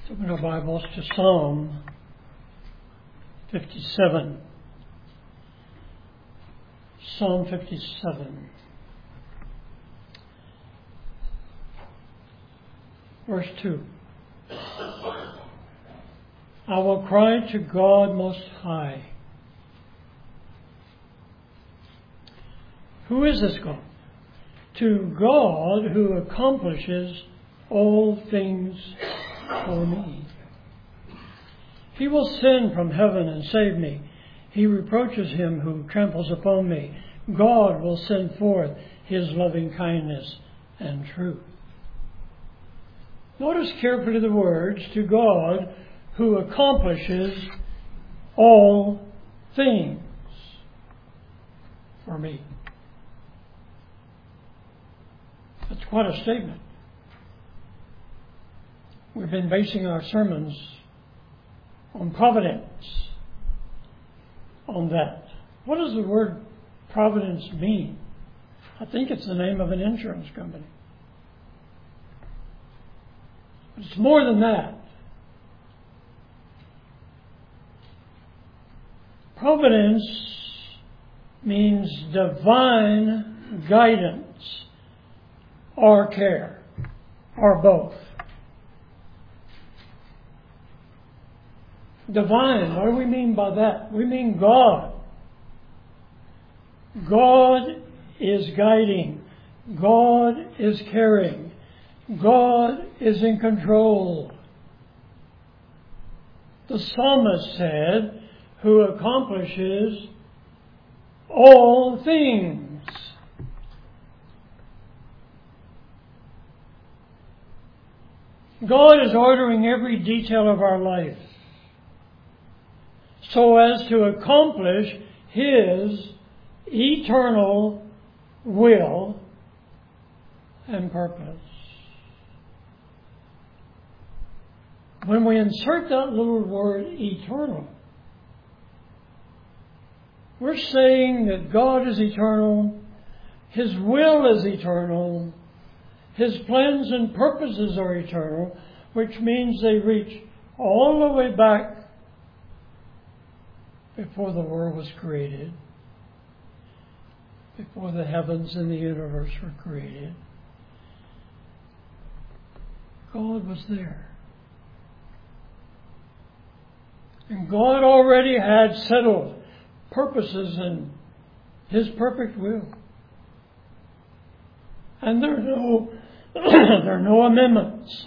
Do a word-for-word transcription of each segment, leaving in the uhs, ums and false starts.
Open our Bibles to Psalm fifty-seven. Psalm fifty-seven. Verse two. I will cry to God Most High. Who is this God? To God who accomplishes all things for me. He will send from heaven and save me. He reproaches him who tramples upon me. God will send forth his loving kindness and truth. Notice carefully the words, to God who accomplishes all things for me. That's quite a statement. We've been basing our sermons on providence, on that. What does the word providence mean? I think it's the name of an insurance company. But it's more than that. Providence means divine guidance or care, or both. Divine, what do we mean by that? We mean God. God is guiding. God is caring. God is in control. The psalmist said, who accomplishes all things. God is ordering every detail of our life so as to accomplish His eternal will and purpose. When we insert that little word eternal, we're saying that God is eternal, His will is eternal, His plans and purposes are eternal, which means they reach all the way back before the world was created, before the heavens and the universe were created. God was there. And God already had settled purposes in His perfect will. And there are no, there are no amendments,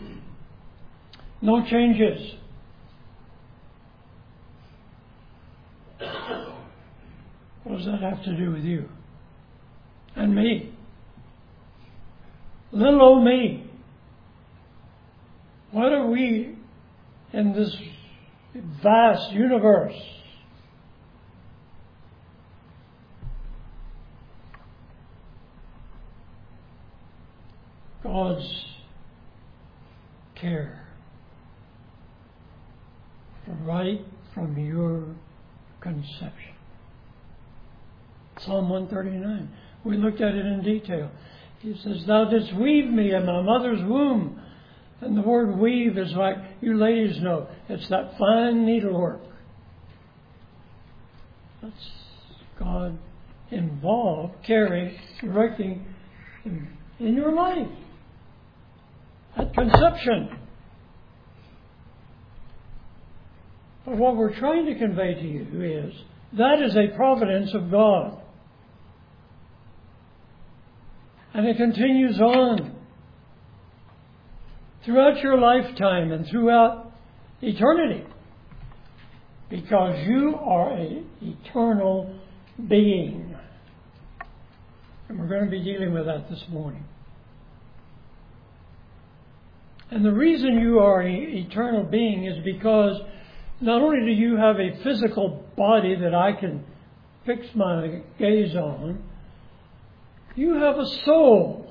no changes. What does that have to do with you and me? Little old me. What are we in this vast universe? God's care right from your conception. Psalm one thirty-nine. We looked at it in detail. He says, thou didst weave me in my mother's womb. And the word weave is like, you ladies know, it's that fine needlework. That's God involved, caring, directing in, in your life. At conception. But what we're trying to convey to you is, that is a providence of God. And it continues on throughout your lifetime and throughout eternity. Because you are an eternal being. And we're going to be dealing with that this morning. And the reason you are an eternal being is because not only do you have a physical body that I can fix my gaze on, you have a soul.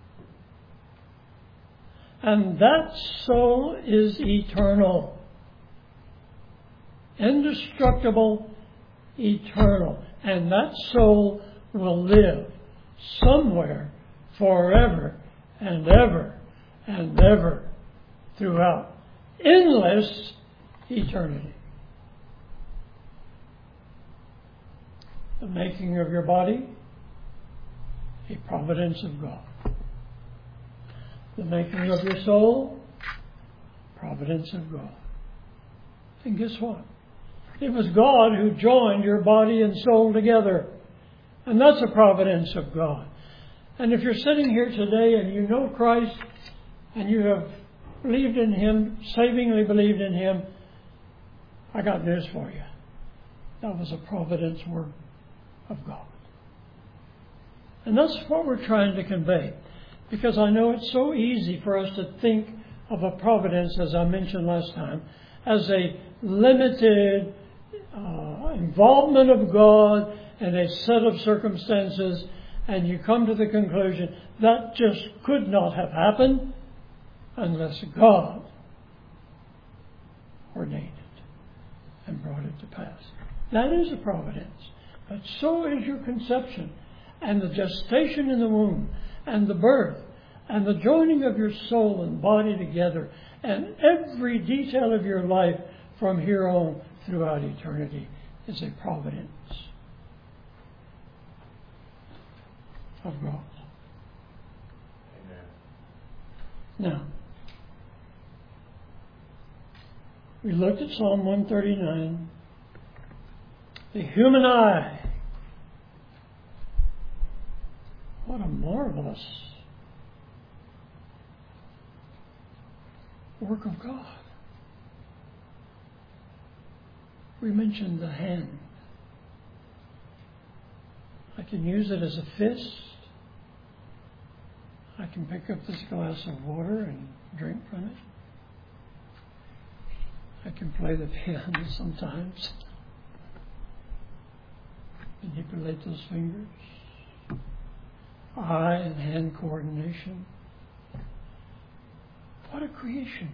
And that soul is eternal. Indestructible, eternal. And that soul will live somewhere forever and ever and ever throughout endless eternity. The making of your body, a providence of God. The making of your soul, providence of God. And guess what? It was God who joined your body and soul together. And that's a providence of God. And if you're sitting here today and you know Christ and you have believed in Him, savingly believed in Him, I got news for you. That was a providence work of God. And that's what we're trying to convey. Because I know it's so easy for us to think of a providence, as I mentioned last time, as a limited uh, involvement of God in a set of circumstances, and you come to the conclusion that just could not have happened unless God ordained it and brought it to pass. That is a providence. But so is your conception and the gestation in the womb and the birth and the joining of your soul and body together and every detail of your life from here on throughout eternity is a providence of God. Amen. Now, we looked at Psalm one thirty-nine. The human eye. What a marvelous work of God. We mentioned the hand. I can use it as a fist. I can pick up this glass of water and drink from it. I can play the piano sometimes. Manipulate those fingers. Eye and hand coordination. What a creation.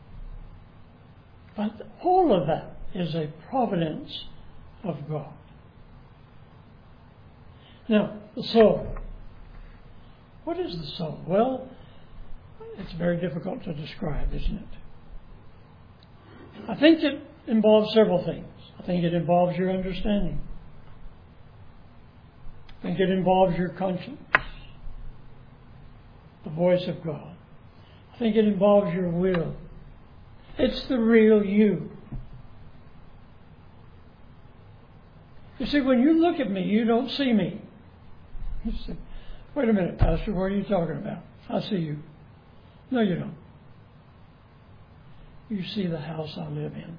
But all of that is a providence of God. Now, the soul. What is the soul? Well, it's very difficult to describe, isn't it? I think it involves several things. I think it involves your understanding. I think it involves your conscience, the voice of God. I think it involves your will. It's the real you. You see, when you look at me, you don't see me. You say, wait a minute, Pastor, what are you talking about? I see you. No, you don't. You see the house I live in.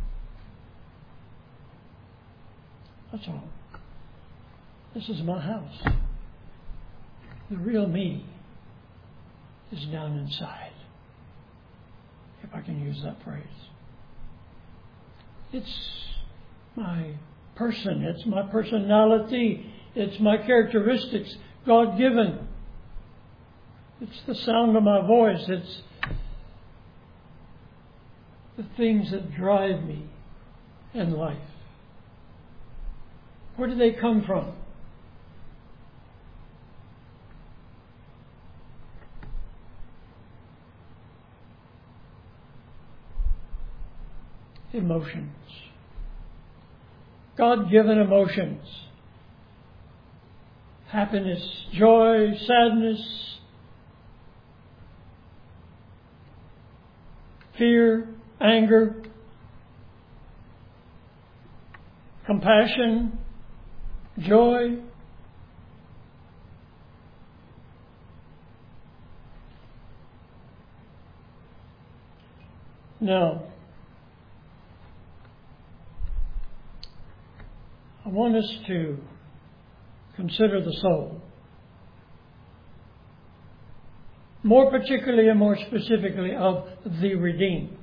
That's all. This is my house. The real me is down inside, if I can use that phrase. It's my person. It's my personality. It's my characteristics, God-given. It's the sound of my voice. It's the things that drive me in life. Where do they come from? Emotions. God-given emotions. Happiness, joy, sadness, fear, anger, compassion, joy. Now, I want us to consider the soul. More particularly and more specifically of the redeemed.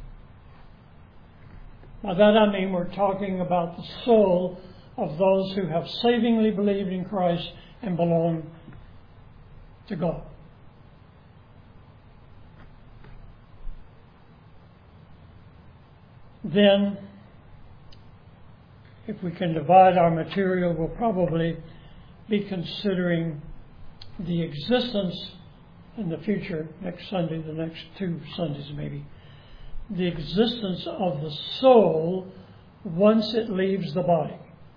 By that I mean we're talking about the soul of those who have savingly believed in Christ and belong to God. Then, if we can divide our material, we'll probably be considering the existence in the future, next Sunday, the next two Sundays maybe, the existence of the soul once it leaves the body.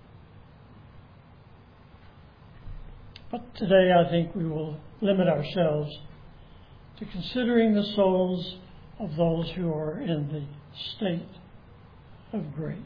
But today I think we will limit ourselves to considering the souls of those who are in the state of grace.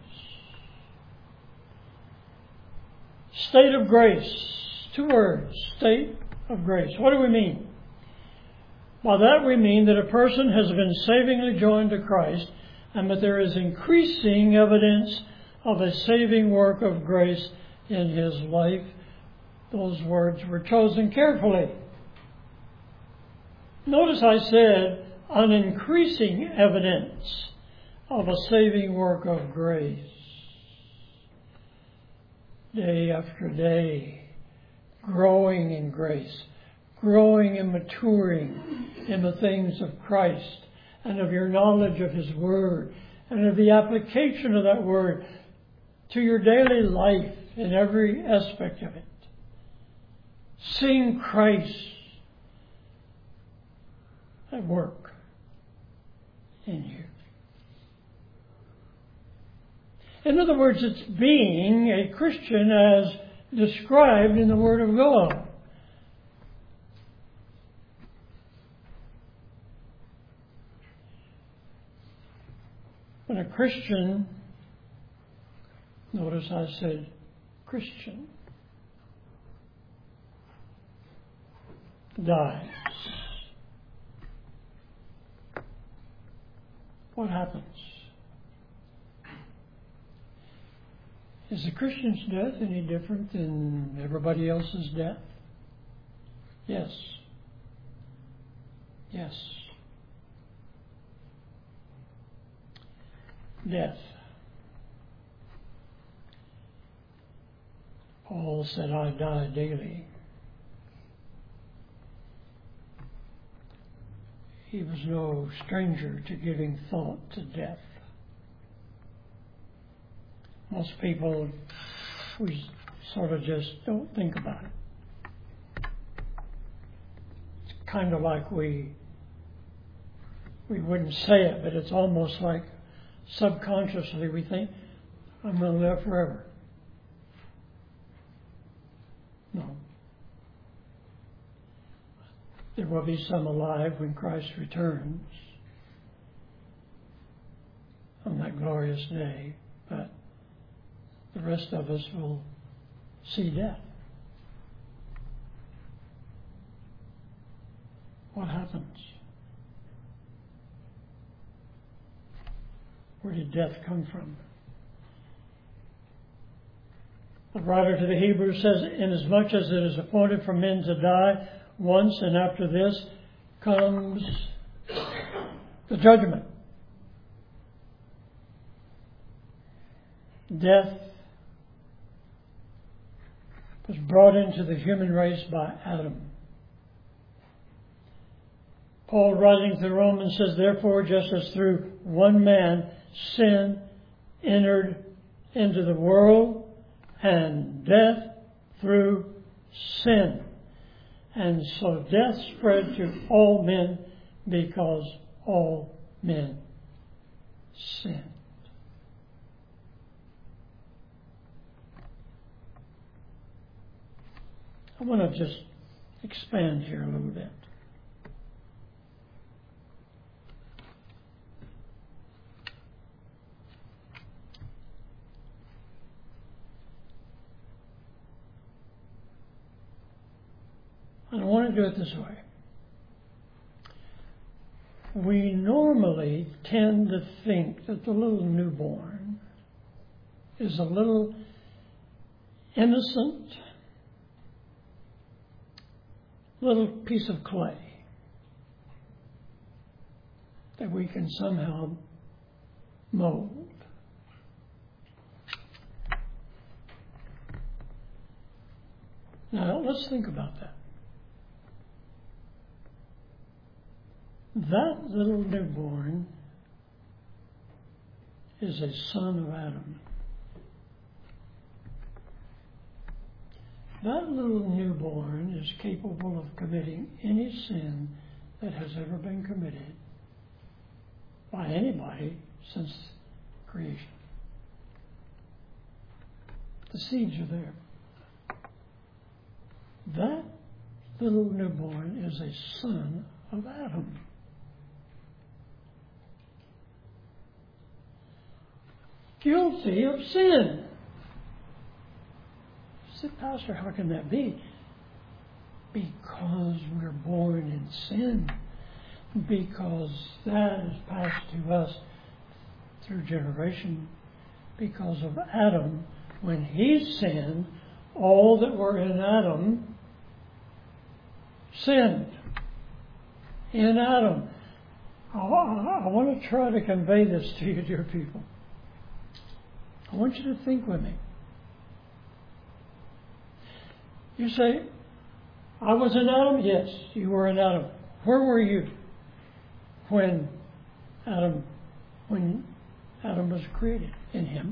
State of grace. Two words. State of grace. What do we mean? By that we mean that a person has been savingly joined to Christ and that there is increasing evidence of a saving work of grace in his life. Those words were chosen carefully. Notice I said an increasing evidence of a saving work of grace. Day after day, growing in grace, growing and maturing in the things of Christ and of your knowledge of His Word and of the application of that Word to your daily life in every aspect of it. Seeing Christ at work in you. In other words, it's being a Christian as described in the Word of God. When a Christian, notice I said Christian, dies, what happens? Is the Christian's death any different than everybody else's death? Yes. Yes. Death. Paul said, I die daily. He was no stranger to giving thought to death. Most people, we sort of just don't think about it. It's kind of like we we wouldn't say it, but it's almost like subconsciously we think, I'm going to live forever. No. There will be some alive when Christ returns on that glorious day, but the rest of us will see death. What happens? Where did death come from? The writer to the Hebrews says, inasmuch as it is appointed for men to die once, and after this comes the judgment. Death was brought into the human race by Adam. Paul, writing to the Romans, says, therefore, just as through one man sin entered into the world, and death through sin. And so death spread to all men because all men sinned. I want to just expand here a little bit. And I want to do it this way. We normally tend to think that the little newborn is a little innocent little piece of clay that we can somehow mold. Now, let's think about that. That little newborn is a son of Adam. That little newborn is capable of committing any sin that has ever been committed by anybody since creation. The seeds are there. That little newborn is a son of Adam. Guilty of sin. I said, Pastor, how can that be? Because we're born in sin. Because that is passed to us through generation. Because of Adam, when he sinned, all that were in Adam sinned. In Adam. I, I, I want to try to convey this to you, dear people. I want you to think with me. You say, I was in Adam? Yes, you were in Adam. Where were you when Adam, when Adam was created? In him.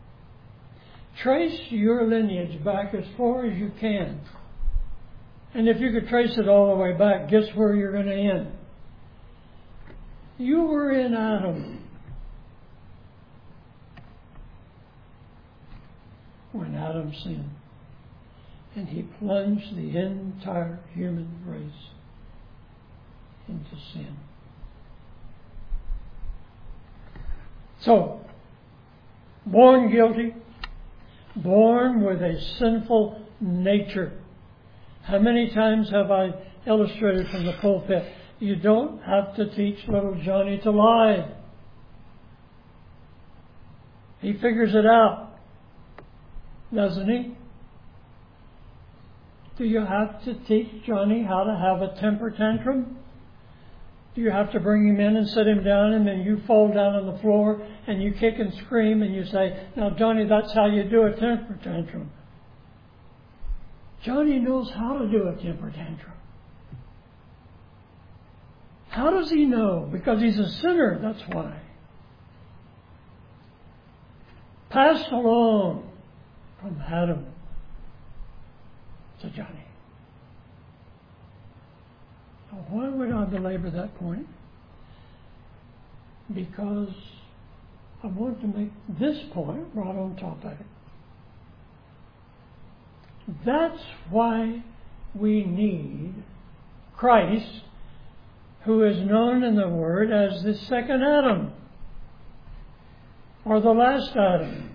Trace your lineage back as far as you can. And if you could trace it all the way back, guess where you're going to end? You were in Adam when Adam sinned. And he plunged the entire human race into sin. So, born guilty, born with a sinful nature. How many times have I illustrated from the pulpit? You don't have to teach little Johnny to lie. He figures it out, doesn't he? Do you have to teach Johnny how to have a temper tantrum? Do you have to bring him in and sit him down and then you fall down on the floor and you kick and scream and you say, now Johnny, that's how you do a temper tantrum. Johnny knows how to do a temper tantrum. How does he know? Because he's a sinner, that's why. Passed along from Adam to Johnny. Now, why would I belabor that point? Because I want to make this point right on top of it. That's why we need Christ, who is known in the Word as the second Adam, or the last Adam.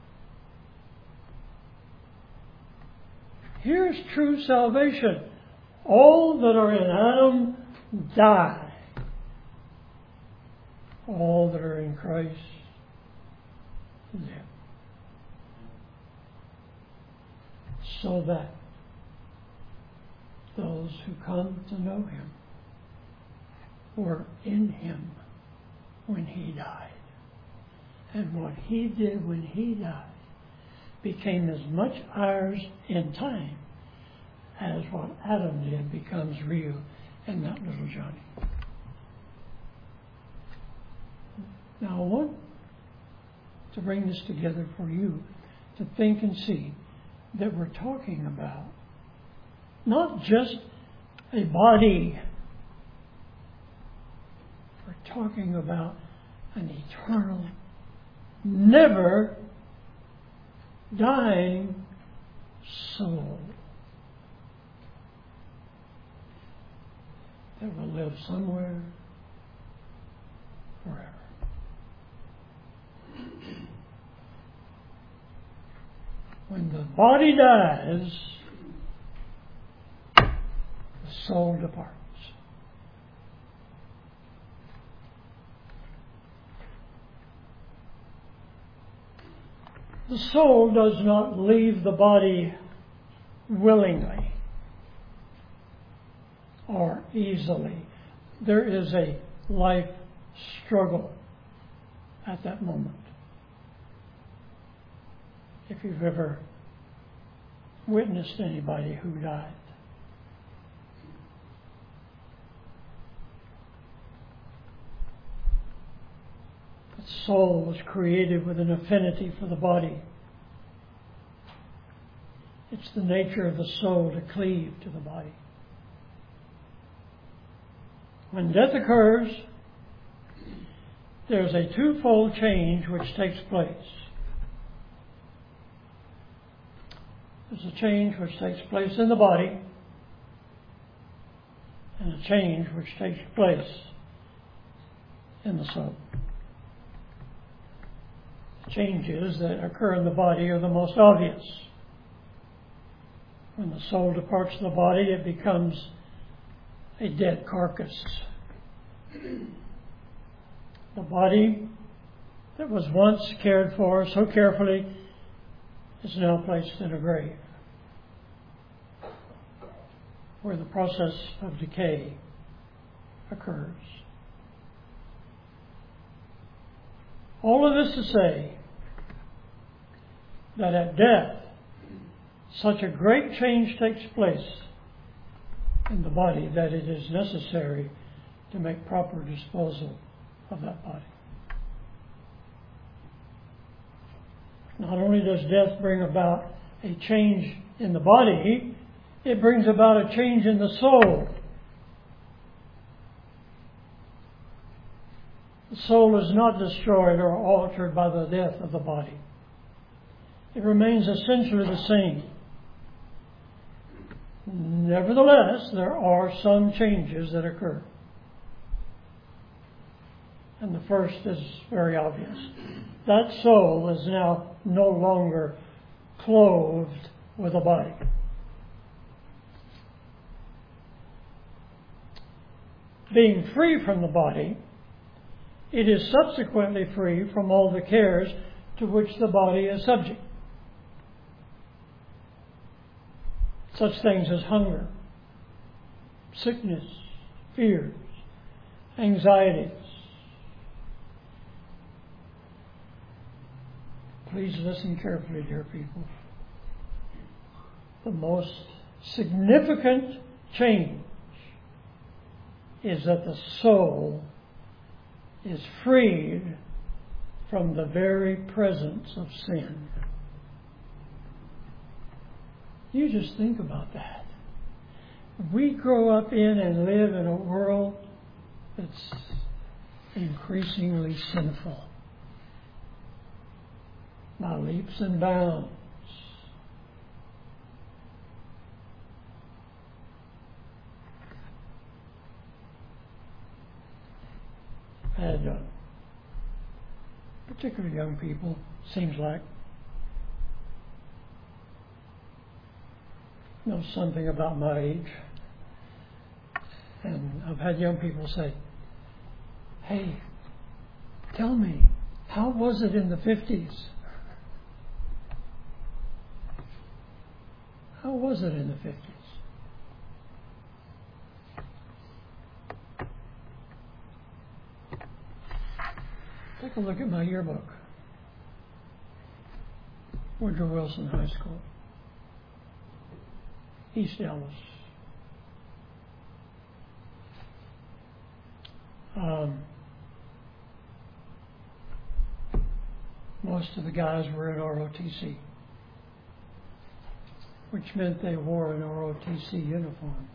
Here's true salvation. All that are in Adam die. All that are in Christ live. So that those who come to know Him were in Him when He died. And what He did when He died became as much ours in time as what Adam did becomes real in that little Johnny. Now I want to bring this together for you to think and see that we're talking about not just a body. We're talking about an eternal, never dying soul that will live somewhere forever. When the body dies, the soul departs. The soul does not leave the body willingly or easily. There is a life struggle at that moment. If you've ever witnessed anybody who died. The soul was created with an affinity for the body. It's the nature of the soul to cleave to the body. When death occurs, there's a twofold change which takes place. There's a change which takes place in the body, and a change which takes place in the soul. Changes that occur in the body are the most obvious. When the soul departs the body, it becomes a dead carcass. The body that was once cared for so carefully is now placed in a grave, where the process of decay occurs. All of this to say that at death, such a great change takes place in the body that it is necessary to make proper disposal of that body. Not only does death bring about a change in the body, it brings about a change in the soul. The soul is not destroyed or altered by the death of the body. It remains essentially the same. Nevertheless, there are some changes that occur. And the first is very obvious. That soul is now no longer clothed with a body. Being free from the body, it is subsequently free from all the cares to which the body is subject. Such things as hunger, sickness, fears, anxieties. Please listen carefully, dear people. The most significant change is that the soul is freed from the very presence of sin. You just think about that. We grow up in and live in a world that's increasingly sinful by leaps and bounds. I had uh, particularly young people, seems like, know something about my age. And I've had young people say, "Hey, tell me, how was it in the fifties? How was it in the fifties?" Take a look at my yearbook. Woodrow Wilson High School, East Dallas. Um, most of the guys were in R O T C, which meant they wore an R O T C uniform.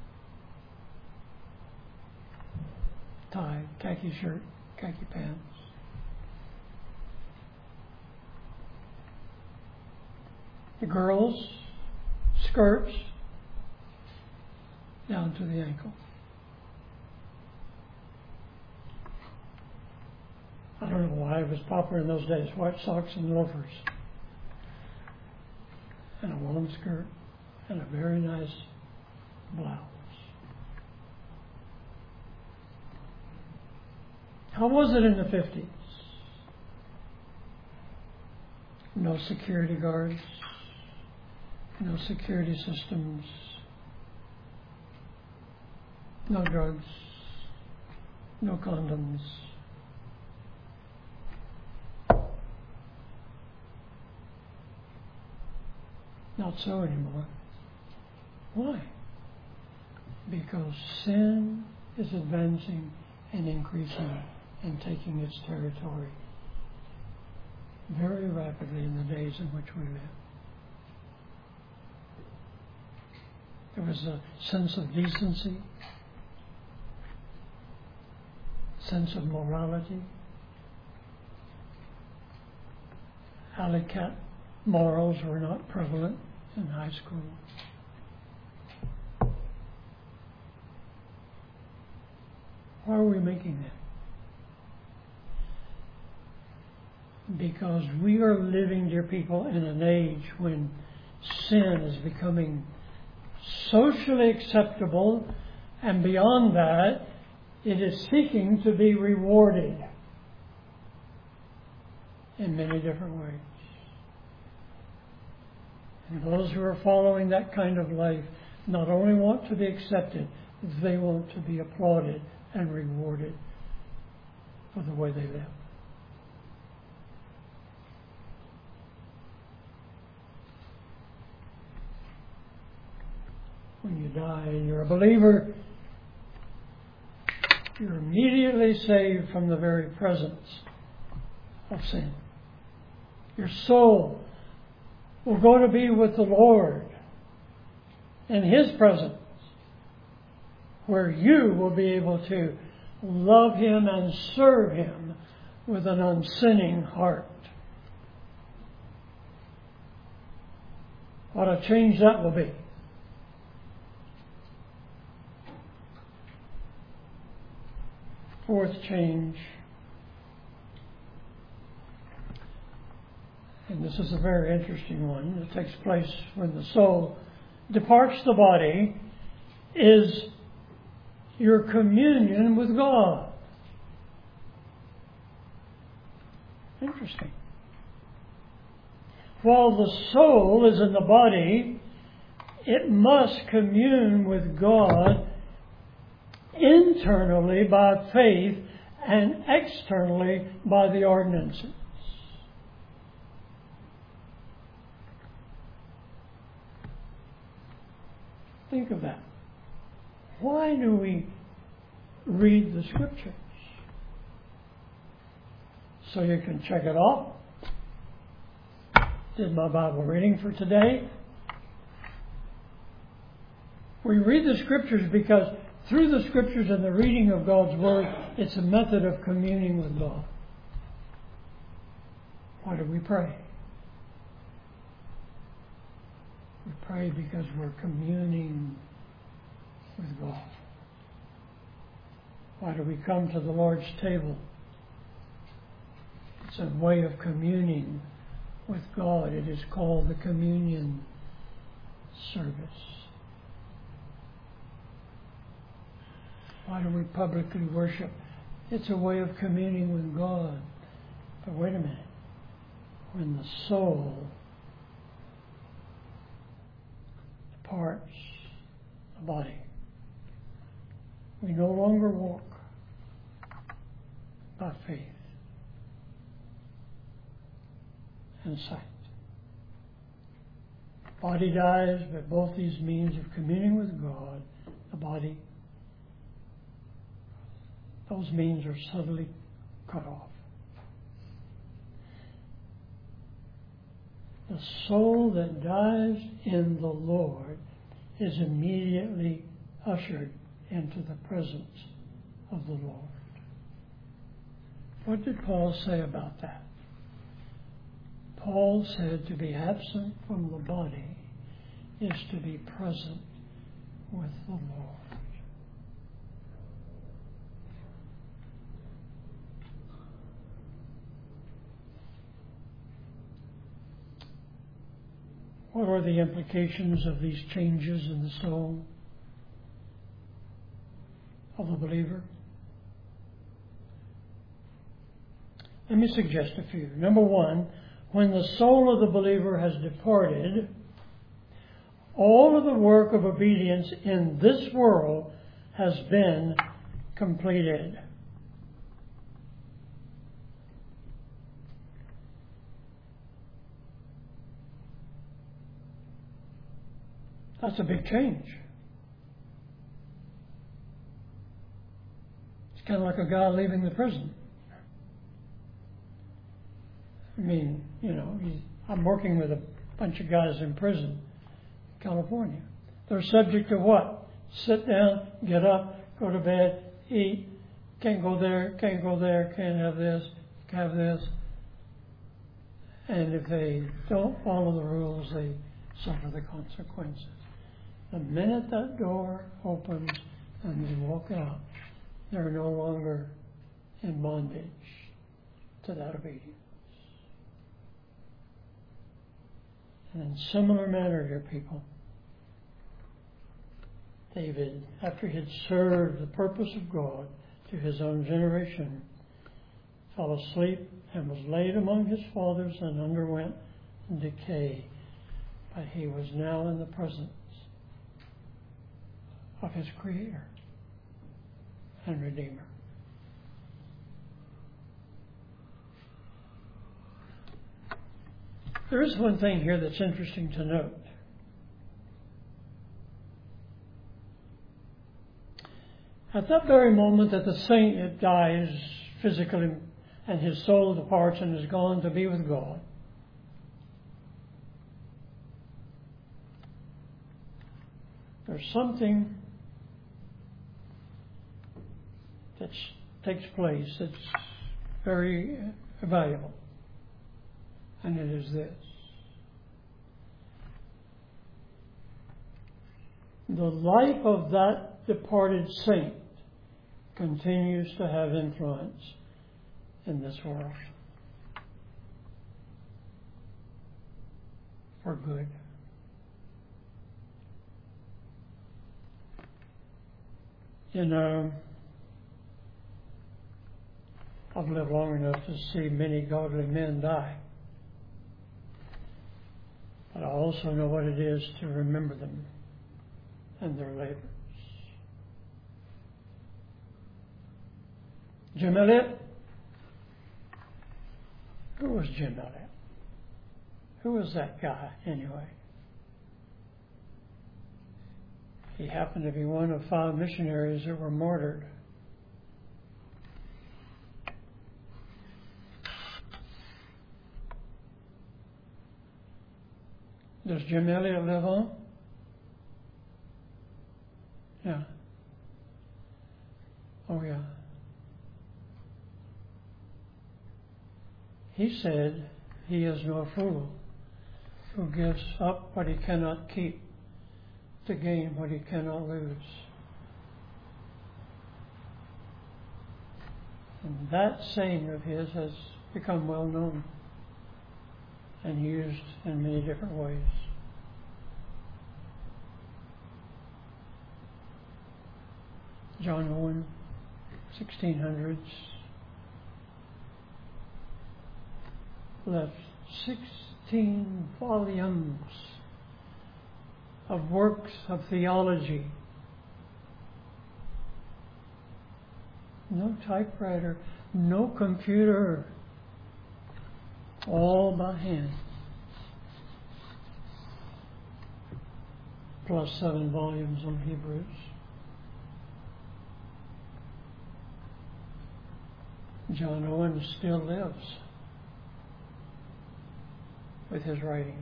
Tie, khaki shirt, khaki pants. The girls, skirts down to the ankle. I don't know why it was popular in those days. White socks and loafers. And a woolen skirt. And a very nice blouse. How was it in the fifties? No security guards. No security systems. No drugs. No condoms. Not so anymore. Why? Because sin is advancing and increasing and taking its territory very rapidly in the days in which we live. There was a sense of decency, sense of morality, alley cat morals were not prevalent in high school. Why are we making that? Because we are living, dear people, in an age when sin is becoming socially acceptable, and beyond that, it is seeking to be rewarded in many different ways. And those who are following that kind of life not only want to be accepted, they want to be applauded and rewarded for the way they live. When you die and you're a believer, you're immediately saved from the very presence of sin. Your soul will go to be with the Lord in His presence, where you will be able to love Him and serve Him with an unsinning heart. What a change that will be. Fourth change, and this is a very interesting one, that takes place when the soul departs the body, is your communion with God. Interesting. While the soul is in the body, it must commune with God internally by faith and externally by the ordinances. Think of that. Why do we read the Scriptures? So you can check it off. Did my Bible reading for today. We read the Scriptures because through the Scriptures and the reading of God's Word, it's a method of communing with God. Why do we pray? We pray because we're communing with God. Why do we come to the Lord's table? It's a way of communing with God. It is called the communion service. Why do we publicly worship? It's a way of communing with God. But wait a minute. When the soul departs the body, we no longer walk by faith and sight. The body dies, but both these means of communing with God, the body, those means are suddenly cut off. The soul that dies in the Lord is immediately ushered into the presence of the Lord. What did Paul say about that? Paul said to be absent from the body is to be present with the Lord. What are the implications of these changes in the soul of the believer? Let me suggest a few. Number one, when the soul of the believer has departed, all of the work of obedience in this world has been completed. That's a big change. It's kind of like a guy leaving the prison. I mean, you know, he's, I'm working with a bunch of guys in prison in California. They're subject to what? Sit down, get up, go to bed, eat, can't go there, can't go there, can't have this, can't have this. And if they don't follow the rules, they suffer the consequences. The minute that door opens and they walk out, they're no longer in bondage to that obedience. And in similar manner, dear people, David, after he had served the purpose of God to his own generation, fell asleep and was laid among his fathers and underwent decay. But he was now in the presence of his Creator and Redeemer. There is one thing here that's interesting to note. At that very moment that the saint dies physically and his soul departs and is gone to be with God, there's something that takes place that's very valuable. And it is this. The life of that departed saint continues to have influence in this world for good. You know, I've lived long enough to see many godly men die. But I also know what it is to remember them and their labors. Jim Elliot? Who was Jim Elliot? Who was that guy, anyway? He happened to be one of five missionaries that were martyred. Does Jim Elliot live on? Yeah. Oh, yeah. He said he is no fool who gives up what he cannot keep to gain what he cannot lose. And that saying of his has become well known and used in many different ways. John Owen, sixteen hundreds, left sixteen volumes of works of theology. No typewriter, no computer, all by hand. Plus seven volumes on Hebrews. John Owen still lives with his writings.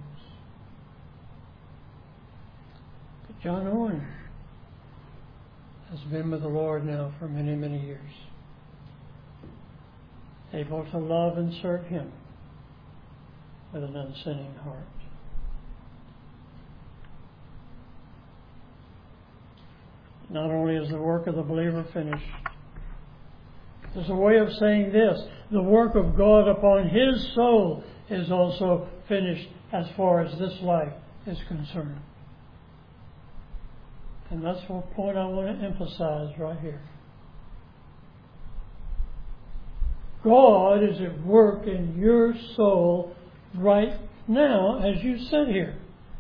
But John Owen has been with the Lord now for many, many years, able to love and serve Him with an unsinning heart. Not only is the work of the believer finished, there's a way of saying this: the work of God upon his soul is also finished as far as this life is concerned. And that's the point I want to emphasize right here. God is at work in your soul right now as you sit here.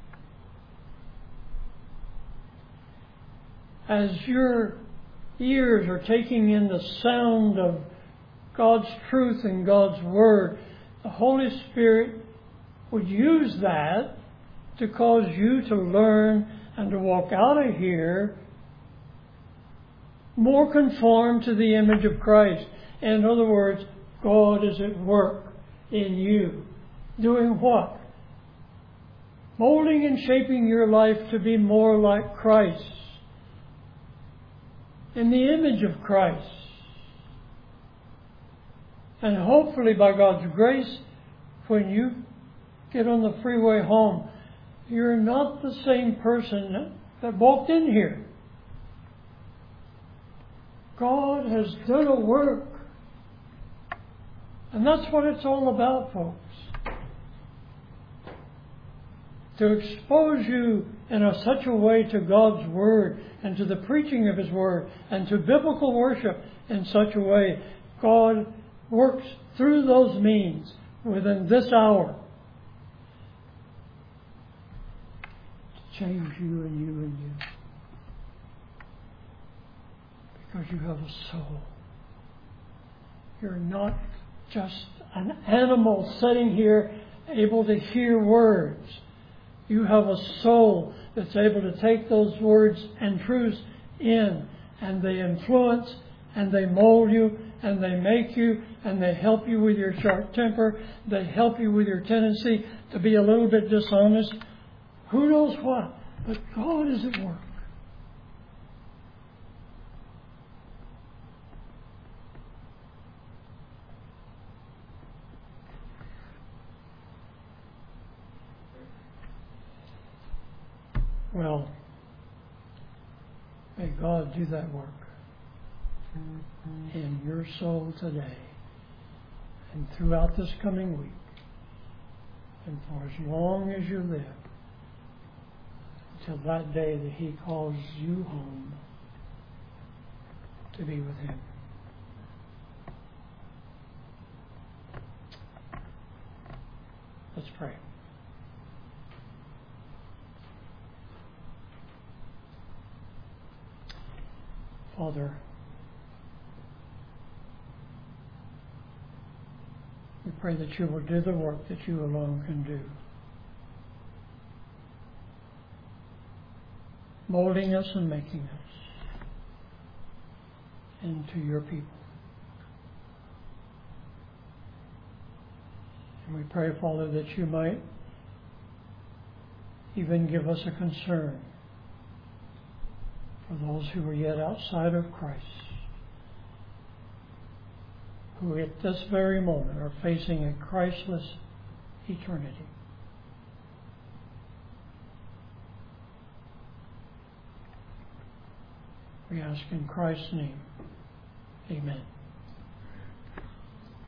As your ears are taking in the sound of God's truth and God's Word, the Holy Spirit would use that to cause you to learn and to walk out of here more conformed to the image of Christ. In other words, God is at work in you. Doing what? Molding and shaping your life to be more like Christ, in the image of Christ. And hopefully by God's grace, when you get on the freeway home, you're not the same person that walked in here. God has done a work. And that's what it's all about, folks. To expose you in a, such a way to God's Word and to the preaching of His Word and to biblical worship in such a way, God works through those means within this hour to change you and you and you. Because you have a soul. You're not just an animal sitting here able to hear words. You have a soul that's able to take those words and truths in, and they influence, and they mold you, and they make you, and they help you with your short temper. They help you with your tendency to be a little bit dishonest. Who knows what? But God is at work. Well, may God do that work in your soul today and throughout this coming week and for as long as you live until that day that He calls you home to be with Him. Let's pray. Father, we pray that You will do the work that You alone can do, molding us and making us into Your people. And we pray, Father, that You might even give us a concern for those who are yet outside of Christ, who at this very moment are facing a Christless eternity. We ask in Christ's name, amen.